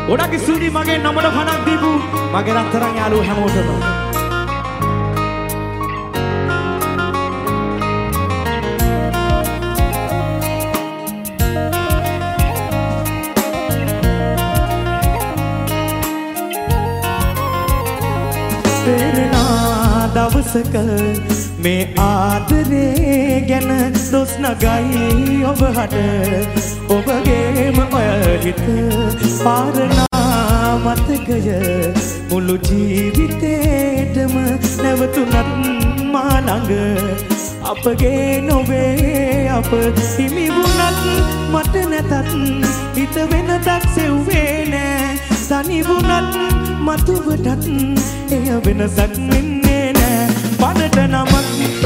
ගොඩක් ස්තුතියි මගේ නමට පණක් දීපු මගේ රත්තරන් යාළුවෝ හැමෝටම. දවසක මේ ආදරේ ගැන දොස් නගයි ඔබට ඔබගේම ඔයහිත පාරනා මතකය මුළු ජීවිතේටම නැවතුනත් මා ළඟ අපගේ නොවේ අප හිමි වුණත් මට නැතත් හිත වෙනතක් සෙව්වේ නෑ තනි වුණත් මතුවටත් එය වෙනසක් වෙන්නේ නෑ පනට නමක්